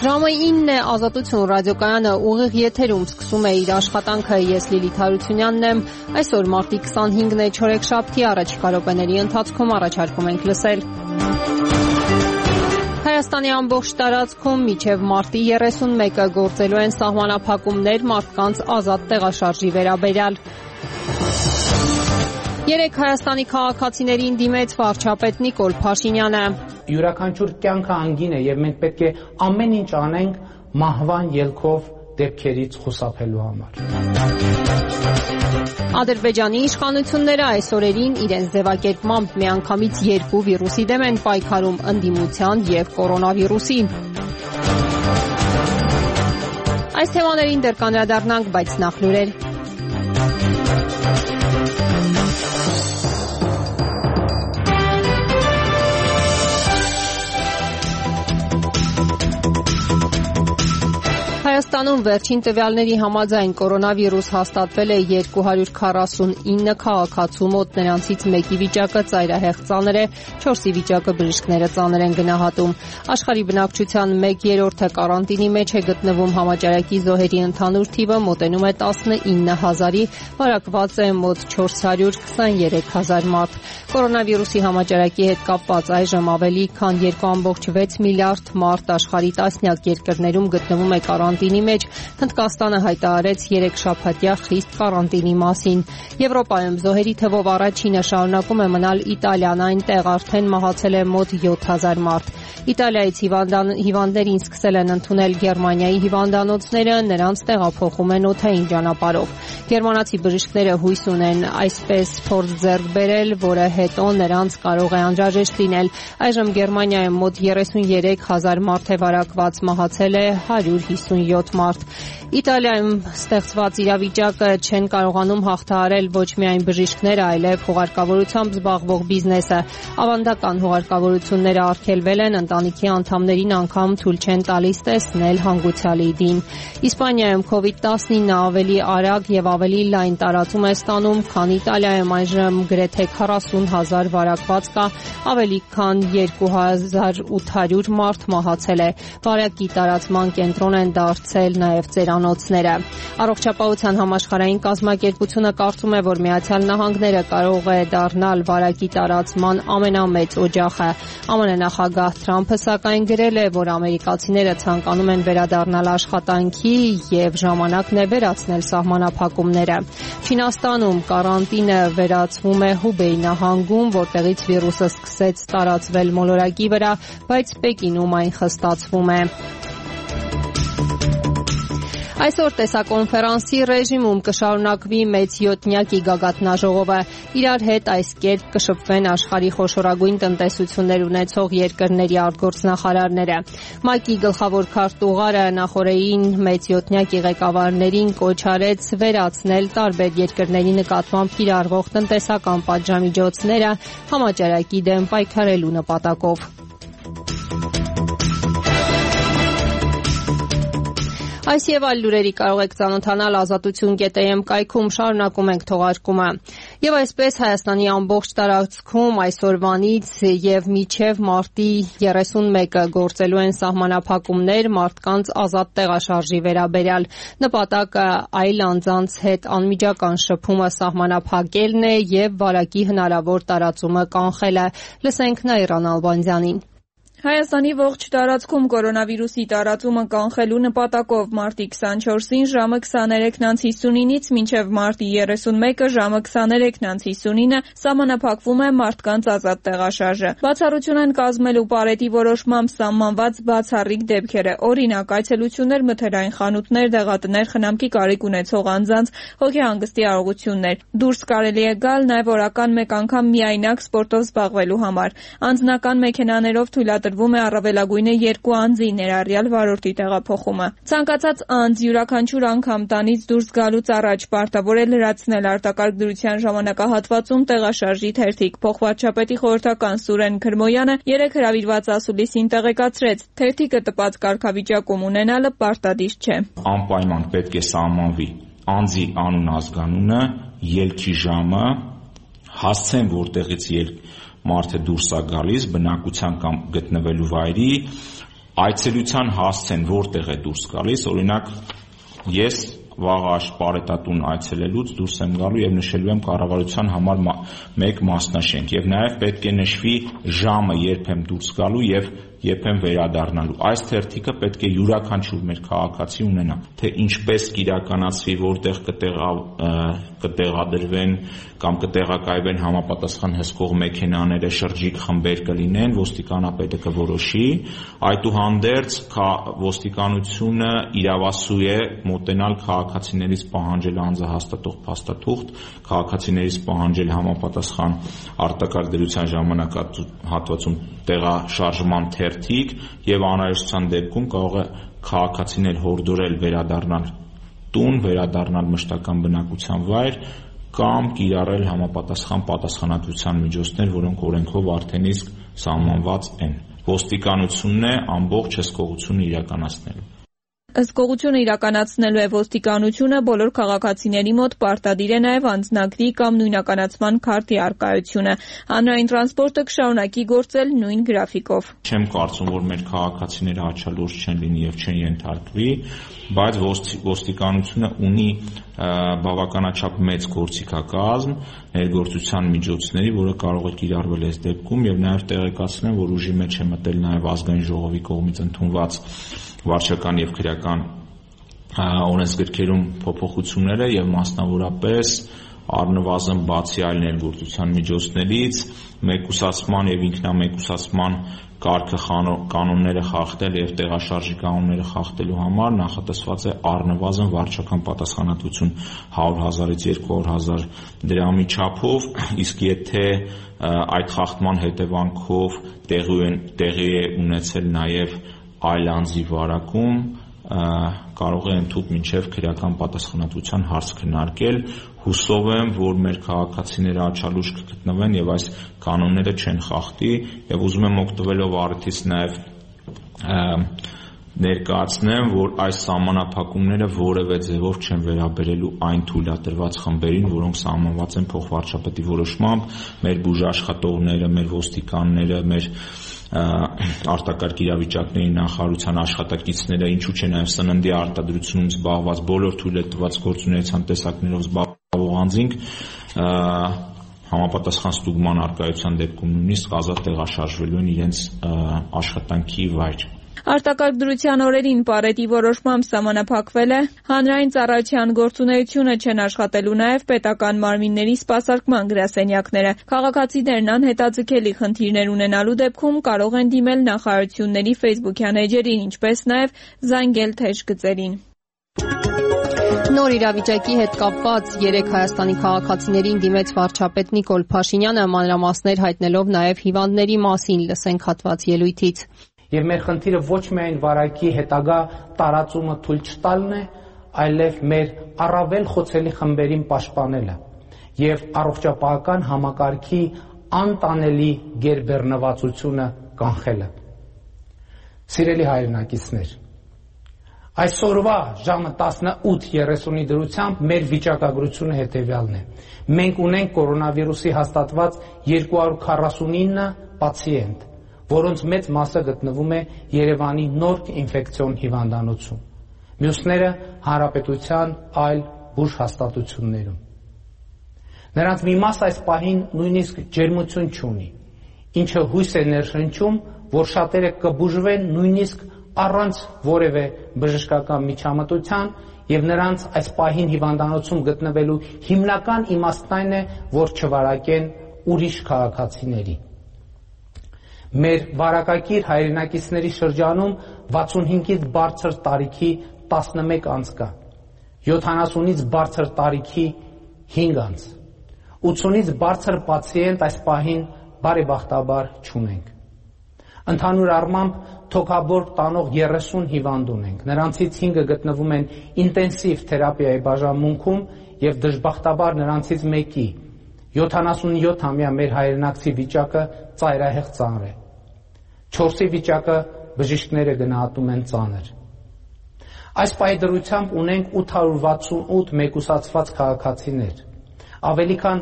Ժամը 9 է, Ազատություն ռադիոկայանը ուղիղ եթերում սկսում է իր աշխատանքը, ես Լիլիթ Հարությունյանն եմ, այսօր մարտի 25-ն է, չորեքշաբթի, առաջիկա րոպեների ընթացքում առաջարկում ենք լսել. Հայաստանի ամբողջ տարածքում մինչև մարտի 31-ը գործելու են սահմանափակումներ մարդկանց ազատ տեղաշարժի վերաբերյալ. Երեկ Հայաստանի քաղաքացիներին դիմեց վարչապետ Նիկոլ Փաշինյանը. Յուրաքանչյուր կյանքը անգին է եւ մենք պետք է ամեն ինչ անենք մահվան ելքով դեպքերից խուսափելու համար. Ադրբեջանի իշխանությունները այս օրերին իրենց ձևակերպմամբ միանգամից 2 վիրուսի դեմ են պայքարում՝ ընդդիմության եւ կորոնավիրուսի. Այս թեմաներին դեռ կանդրադառնանք, բայց նախ լուրեր. Հայաստանում վերջին տվյալների համաձայն կորոնավիրուս հաստատվել է 249 քաղաքացու մոտ, նրանցից մեկի վիճակը ծայրահեղ ծանր է, 4-ի վիճակը բժիշկները ծանր են գնահատում. Աշխարհի բնակչության 1/3-ը կարանտինի մեջ է գտնվում, համաճարակի զոհերի ընդհանուր թիվը մոտենում է 19,000-ի, վարակված է մոտ 423,000 մարդ. Կորոնավիրուսի համաճարակի հետ կապված այժմ ավելի քան 2.6 միլիարդ մարդ աշխարհի տասնյակ երկրներում գտնվում է կարանտինի մեջ. Հնդկաստանը հայտարարեց 3 շաբաթյա խիստ կարանտինի մասին. Եվրոպայում զոհերի թվով առաջինը շարունակում է մնալ Իտալիան, այնտեղ արդեն մահացել է մոտ 7,000 մարդ. Իտալիայից հիվանդներին սկսել են ընդունել Գերմանիայի հիվանդանոցները, նրանց տեղափոխում են օդային ճանապարհով. Գերմանացի բժիշկները հույս ունեն այսպես փորձ ձեռք բերել, որը հետո նրանց կարող է անհրաժեշտ լինել. Այժմ Գերմանիայում մոտ 33,000 մարդ է վարակված, մահացել է 157 մարդ. Իտալիայում ստեղծված իրավիճակը չեն կարողանում հաղթահարել ոչ միայն բժիշկները, այլև հուղարկավորությամբ զբաղվող բիզնեսը. ավանդական հուղարկավորությունները արգելվել են, ընտանիքի անդամներին անգամ թույլ չեն տալիս տեսնել հանգուցյալի դին. Իսպանիայում COVID-19 ավելի արագ եւ ավելի լայն տարածում է ստանում, քան Իտալիայում, այժմ գրեթե 40,000 վարակված կա, ավելի քան 2,800 մարդ մահացել է. վարակի տարածման կենտրոն են դարձել նաեւ ծերանոցները. Առողջապահության համաշխարհային կազմակերպությունը կարծում է, որ Միացյալ Նահանգները կարող է դառնալ վարակի տարածման ամենամեծ օջախը. ԱՄՆ նախագահ Թրամփը սակայն գրել է, որ ամերիկացիները ցանկանում են վերադառնալ աշխատանքի եւ ժամանակն է վերացնել սահմանափակումները. Չինաստանում կարանտինը վերացվում է Հուբեյ նահանգում, որտեղից վիրուսը սկսեց տարածվել մոլորակի վրա, բայց Պեկինում այն խստացվում է. Այսօր տեսակոնֆերանսի ռեժիմում կշարունակվի մեծ յոթնյակի գագաթնաժողովը. իրար հետ այս կերպ կշփվեն աշխարհի խոշորագույն տնտեսություններ ունեցող երկրների արտգործնախարարները. ՄԱԿ-ի գլխավոր քարտուղարը նախորդին մեծ յոթնյակի ղեկավարներին կոչ արեց վերացնել տարբեր երկրների նկատմամբ կիրառվող տնտեսական պատժամիջոցները համաճարակի դեմ պայքարելու նպատակով. Այս եւ այլ լուրերի կարող եք ծանոթանալ ազատություն.am կայքում, շարունակում ենք թողարկումը. Եվ այսպես Հայաստանի ամբողջ տարածքում այսօրվանից եւ մինչեւ մարտի 31-ը գործելու են սահմանափակումներ մարդկանց ազատ տեղաշարժի վերաբերյալ. նպատակը այլ անձանց հետ անմիջական շփումը սահմանափակելն է եւ վարակի հնարավոր տարածումը կանխելը. լսենք Նաիրան Ալբանդյանին. Հայաստանի ողջ տարածքում կորոնավիրուսի տարածումը կանխելու նպատակով մարտի 24-ին ժամը 23:59-ից մինչև մարտի 31-ը ժամը 23:59-ը սահմանափակվում է մարդկանց ազատ տեղաշարժը. Բացառություն են կազմելու պարետի որոշմամբ սահմանված բացառիկ դեպքերը, օրինակ այցելություններ, մթերային խանութներ, դեղատներ, խնամքի կարիք ունեցող անձանց, հոգեհանգստի արարողություններ. Դուրս կարելի է գալ նաև օրական մեկ անգամ միայնակ սպորտով զբաղվելու համար. Անձնական մեքենաներով թույլատրվում է առավելագույնը 2 անձի ներառյալ վարորդի տեղափոխումը. Ցանկացած անձ յուրաքանչյուր անգամ տանից դուրս գալուց առաջ պարտավոր է լրացնել արտակարգ դրության ժամանակահատվածում տեղաշարժի թերթիկ. Փոխվարչապետի խորհրդական Սուրեն Քրմոյանը երեկ հրավիրված ասուլիսին տեղեկացրեց, թերթիկը տպած կարգավիճակում ունենալը պարտադիր չէ. Անպայման պետք է սահմանվի անձի անուն ազգանունը, ելքի ժամը, հասցեն որտեղից մարդը դուրս է գալիս, բնակության կամ գտնվելու վայրի, այցելության հասցեն որտեղ է դուրս գալիս, օրինակ ես վաղ պարետատուն այցելելուց դուրս եմ գալու եւ նշելու եմ կառավարության համար մեկ մասնաշենք եւ նաեւ պետք է նշվի ժամը, երբ եմ դուրս գալու եւ երբ եմ վերադառնալու։ Այս թերթիկը պետք է յուրաքանչյուր մեր քաղաքացի ունենա, թե ինչպես կիրականացվի, որտեղ կտեղադրվեն կամ կտեղակայվեն համապատասխան հսկող մեքենաները, շրջիկ խմբեր կլինեն, ոստիկանապետը կորոշի, այդուհանդերձ ոստիկանությունը իրավասու է մոտենալ քաղաքացիներից պահանջել անձահաստատող փաստաթուղթ, քաղաքացիներից պահանջել համապատասխան արտակարգ դրության ժամանակահատվածում տեղաշարժման թերթիկ եւ անհրաժեշտության դեպքում կարող է քաղաքացին հորդորել վերադառնալ տուն, վերադառնալ մշտական բնակության վայր կամ կիրառել համապատասխան պատասխանատվության միջոցներ, որոնք օրենքով արդեն իսկ սահմանված են։ Ոստիկանությունն է ամբողջ հսկողությունը իրականացնելու։ Հսկողությունը իրականացնելու է ոստիկանությունը, բոլոր քաղաքացիների մոտ պարտադիր է նաև անձնագրի կամ նույնականացման քարտի առկայությունը։ Հանրային տրանսպորտը կշարունակի գործել նույն գրաֆիկով։ Չեմ կարծում, որ մեր քաղաքացիները աչալուրջ չեն լինի եւ չեն ենթարկվի, բայց ոստիկանությունը ունի բավականաչափ մեծ գործիքակազմ, ներգործության միջոցների, որը կարող է կիրառվել այս դեպքում եւ նաեւ տեղեկացնեմ, որ ուժի մեջ է մտել նաեւ ազգային ժողովի կողմից ընդունված վարչական եւ քրեական օրենսգրքերում փոփոխությունները եւ մասնավորապես առնվազն բացի այլ ներգործության միջոցներից մեկուսացման եւ ինքնամեկուսացման կարգը կանոնները խախտել եւ տեղաշարժի կանոնները խախտելու համար նախատեսված է առնվազն վարչական պատասխանատվություն 100,000-ից 200,000 դրամի չափով, իսկ եթե այդ խախտման հետևանքով տեղի է ունեցել նաեւ այլ անձի վարակում, կարող է ընդհուպ մինչև քրեական պատասխանատվության հարց քննարկել։ Հուսով եմ, որ մեր քաղաքացիները աչալուրջ կգտնվեն եւ այս կանոնները չեն խախտի եւ ուզում եմ օգտվելով առիթից նաեւ ներկայացնեմ, որ այս սահմանափակումները որևէ ձևով չեն վերաբերելու այն թույլատրված խմբերին, որոնք սահմանված են փոխվարչապետի որոշմամբ, մեր բուժաշխատողները, մեր ոստիկանները, մեր արտակարգ իրավիճակների նախարարության աշխատակիցները, ինչու՞ չէ նաև սննդի արտադրությունում զբաղված բոլոր թույլատրված գործունեության տեսակներով զբաղվող անձինք համապատասխան ստուգման առկայության դեպքում նույնիսկ ազատ տեղաշարժվելու են իրենց աշխատանքի վայր։ Արտակարգ դրության օրերին պարետի որոշմամբ սահմանափակվել է հանրային ծառայության գործունեությունը, չեն աշխատելու նաև պետական մարմինների սպասարկման գրասենյակները։ Քաղաքացիներն անհետաձգելի խնդիրներ ունենալու դեպքում կարող են դիմել նախարարությունների ֆեյսբուքյան էջերին, ինչպես նաև զանգել թեժ գծերին։ Նոր իրավիճակի հետ կապված 3 Հայաստանի քաղաքացիներին դիմեց վարչապետ Նիկոլ Փաշինյանը, մանրամասներ հայտնելով նաև հիվանդների մասին, լսենք հատված ելույթից։ Եվ մեր խնդիրը ոչ միայն վարակի հետագա տարածումը թույլ չտալն է, այլև մեր առավել խոցելի խմբերին պաշտպանելը եւ առողջապահական համակարգի անտանելի գերբեռնվածությունը կանխելը։ Սիրելի հայրենակիցներ, այսօրվա ժամը 18:30-ի դրությամբ մեր վիճակագրությունը հետևյալն է։ Մենք ունենք կորոնավիրուսի հաստատված 249 պացիենտ, որոնց մեծ մասը գտնվում է Երևանի Նորք ինֆեկցիոն հիվանդանոցում։ Մյուսները հանրապետության այլ բուժհաստատություններում։ Նրանց մի մասը այս պահին նույնիսկ ջերմություն չունի, ինչը հույս է ներշնչում, որ շատերը կբուժվեն նույնիսկ առանց որևէ բժշկական միջամտության, եւ նրանց այս պահին հիվանդանոցում գտնվելու հիմնական իմաստն այն է, որ չվարակեն ուրիշ քաղաքացիների։ Մեր վարակակիր հայրենակիցների շրջանում 65-ից բարձր տարիքի 11 անձ կա, 70-ից բարձր տարիքի 5 անձ, 80-ից բարձր պացիենտ այս պահին բարեբախտաբար չունենք։ Ընդհանուր առմամբ թոքաբոր տանող 30 հիվանդ ունենք, նրանցից 5-ը գտնվում են ինտենսիվ թերապիայի բաժանմունքում եւ դժբախտաբար նրանցից մեկի 77-ամյա մեր հայրենակցի վիճակը ծայրահեղ ծանր է։ 4-ի վիճակը բժիշկները գնահատում են ծանր։ Այս պահի դրությամբ ունենք 868 մեկուսացված քաղաքացիներ։ Ավելի քան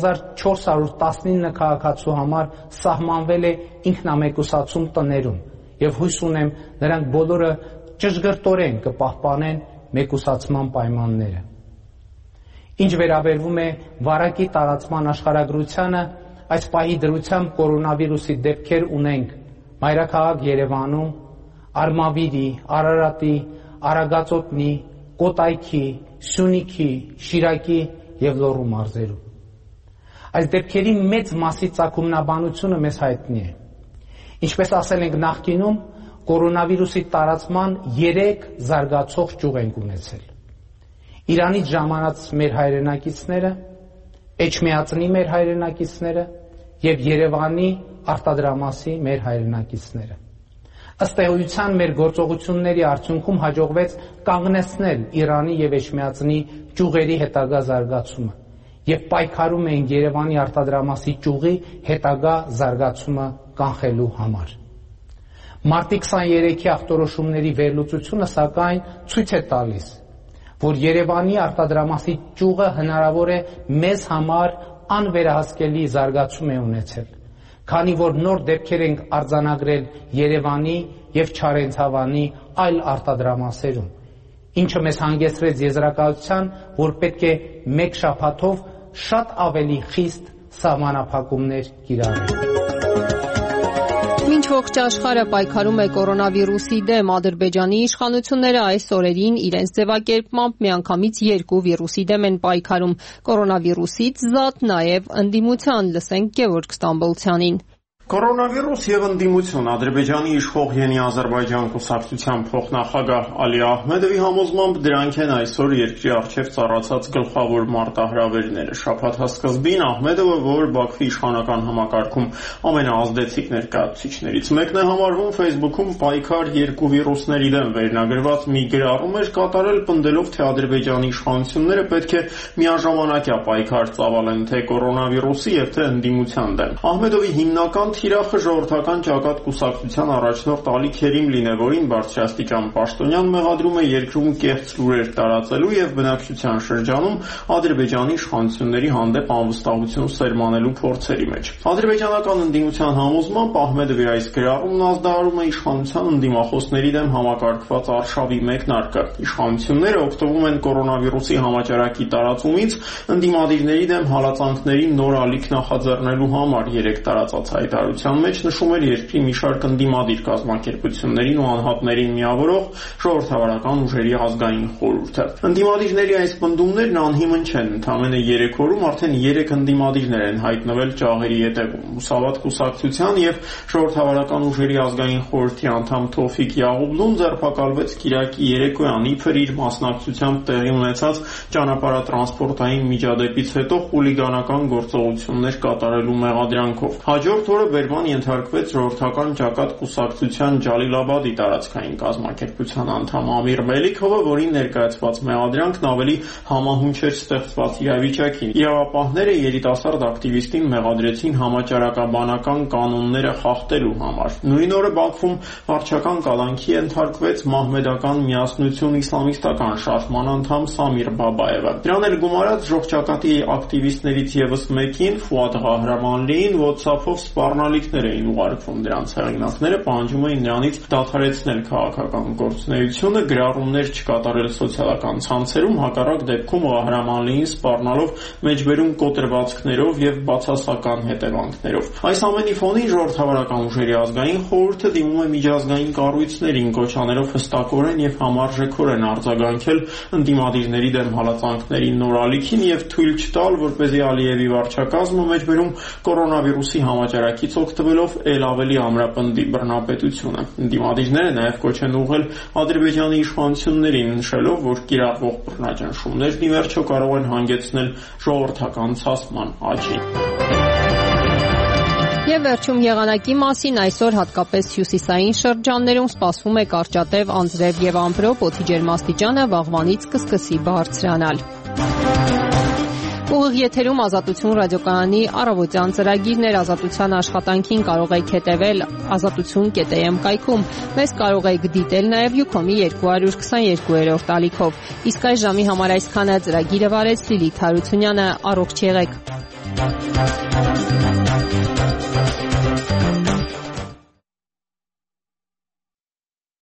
2419 քաղաքացու համար սահմանվել է ինքնամեկուսացում տներում եւ հույս ունեմ նրանք բոլորը ճշգրտորեն կպահպանեն մեկուսացման պայմանները։ Ինչ վերաբերվում է վարակի տարածման աշխարհագրությանը, այս պահի դրությամբ կորոնավիրուսի դեպքեր ունենք մայրաքաղաք Երևանում, Արմավիրի, Արարատի, Արագածոտնի, Կոտայքի, Սյունիքի, Շիրակի եւ Լոռու մարզերում։ Այս դեպքերի մեծ մասի ծագումնաբանությունը մեզ հայտնի է։ Ինչպես ասել ենք նախկինում, կորոնավիրուսի տարածման 3 զարգացող ճյուղ ենք ունեցել։ Իրանից ժամանած մեր հայրենակիցները, Էջմիածնի մեր հայրենակիցները եւ Երևանի արտադրամասի մեր հայրենակիցները։ Ըստ էության մեր գործողությունների արդյունքում հաջողվեց կանգնեցնել Իրանի եւ Էջմիածնի ճյուղերի հետագա զարգացումը եւ պայքարում էին Երևանի արտադրամասի ճյուղի հետագա զարգացումը կանխելու համար։ Մարտի 23-ի ախտորոշումների վերլուծությունը սակայն ցույց է տալիս, որ Երևանի արտադրամասի ճյուղը հնարավոր է մեզ համար անվերահսկելի զարգացում է ունեցել, քանի որ նոր դեպքեր ենք արձանագրել Երևանի եւ Չարենցավանի այլ արտադրամասերում, ինչը մեզ հանգեցրեց եզրակացության, որ պետք է մեկ շաբաթով շատ ավելի խիստ սահմանափակումներ կիրառել։ Մինչ ողջ աշխարհը պայքարում է կորոնավիրուսի դեմ, Ադրբեջանի իշխանությունները այս օրերին իրենց ձևակերպմամբ միանգամից 2 վիրուսի դեմ են պայքարում՝ կորոնավիրուսից զատ նաև ընդդիմության, լսենք Գևորգ Ստամբոլցյանին։ Կորոնավիրուս եւ ընդդիմություն Ադրբեջանի իշխող Ենի Ադրբեջան կուսակցության փոխնախագահ Ալի Ահմեդովի համոզմամբ դրանք են այսօր երկրի առջև ծառացած գլխավոր մարտահրավերները։ Շաբաթ սկզբին Ահմեդովը, որ Բաքվի իշխանական համակարգում ամենաազդեցիկ ներկայացուցիչներից մեկն է համարվում, Facebook-ում պայքար 2 վիրուսների դեմ վերնագրված մի գրառում էր կատարել, պնդելով, թե Ադրբեջանի իշխանությունները պետք է միաժամանակյա պայքար ծավալեն թե կորոնավիրուսի եւ թե ընդդիմության դեմ։ Ահմեդովի հիմնական թիրախը ժողովրդական ճակատ կուսակցության առաջնորդ Ալի Քերիմլին է, որին բարձրաստիճան պաշտոնյան մեղադրում է երկրում կեղծ լուրեր տարածելու եւ բնակչության շրջանում Ադրբեջանի իշխանությունների հանդեպ անվստահություն սերմանելու փորձերի մեջ։ Ադրբեջանական ընդդիմության համոզմամբ Ահմեդովի այս գրառումն ազդարարում է իշխանության ընդդիմախոսների դեմ համակարգված արշավի մեկնարկը։ Իշխանությունները օգտվում են կորոնավիրուսի համաճարակի տարածումից ընդդիմադիրների դեմ հալածանքների նոր ալիք նախաձեռնելու համար 3 տարածած հայտարարության մեջ նշում էր երկրի մի շարք ընդդիմադիր կազմակերպություններին ու անհատներին միավորող ժողովրդավարական ուժերի ազգային խորհուրդը։ Ընդդիմադիրների այս պնդումներն անհիմն չեն, ընդամենը 3 օրում արդեն 3 ընդդիմադիրներ են հայտնվել ճաղերի ետևում։ Մուսավատ կուսակցության եւ ժողովրդավարական ուժերի ազգային խորհրդի անդամ Թոֆիկ Յաղուբլուն ձերբակալվեց Կիրակի երեկոյան իբր իր մասնակցությամբ տեղի ունեցած ճանապարհատրանսպորտային միջադեպից հետո խուլիգանական գործողություններ կատարելու մեղադրանքով։ Հաջորդ օրը բերման ենթարկվեց ժողովրդական ճակատ կուսակցության Ջալիլաբադի տարածքային կազմակերպության անդամ Ամիր Մելիքովը, որին ներկայացված մեղադրանքն ավելի համահունչ էր ստեղծված իրավիճակին։ Իրավապահները երիտասարդ ակտիվիստին մեղադրեցին համաճարակաբանական կանոնները խախտելու համար։ Նույն օրը Բաքվում վարչական կալանքի ենթարկվեց մահմեդական միասնություն իսլամիստական շարժման անդամ Սամիր Բաբաևը։ Դրան էլ գումարած ժողջակատի ակտիվիստներից եւս մեկին Ֆուադ Ղահրամանլիին WhatsApp-ով սպառնալիքներ էին ուղարկվում։ Դրանց հեղինակները պահանջում էին նրանից դադարեցնել քաղաքական գործունեությունը, գրառումներ չկատարել սոցիալական ցանցերում, հակառակ դեպքում Ղահրամանլիին սպառնալով մեջբերում կոտրվածքներով եւ բացասական հետևանքներով։ Այս ամենի ֆոնին ժողովրդավարական ուժերի ազգային խորհուրդը դիմում է միջազգային կառույցներին, կոչաներով հստակորեն եւ համարժեքորեն արձագանքել ընդդիմադիրների դեմ հալածանքների նոր ալիքին եւ թույլ չտալ, որպեսզի Ալիևի վարչակազմը մեջբերում կորոնավիրուսի համաճարակից օգտվելով ել ավելի ամրապնդի բռնապետությունը։ Ընդդիմադիրները նաեւ կոչ են ուղղել Ադրբեջանի իշխանություններին, նշելով, որ կիրառվող բռնաճնշումներն ի վերջո կարող են հանգեցնել ժողովրդական ցասման աճի։ Եվ վերջում եղանակի մասին այսօր հատկապես հյուսիսային շրջաններում սպասվում է կարճատև անձրև եւ ամպրոպ, օդի ջերմաստիճանը վաղվանից կսկսի բարձրանալ։ Ուղիղ եթերում Ազատություն ռադիոկայանի առավոտյան ծրագիրներ, Ազատության աշխատանքին կարող եք հետևել azatutun.am կայքում։ Մեզ կարող եք դիտել նաև Յուքոմի 222-րդ ալիքով։ Իսկ այս ժամի համար այսքանը, ծրագիրը վարեց Լիլիթ Հարությունյանը։ Առողջ եղեք։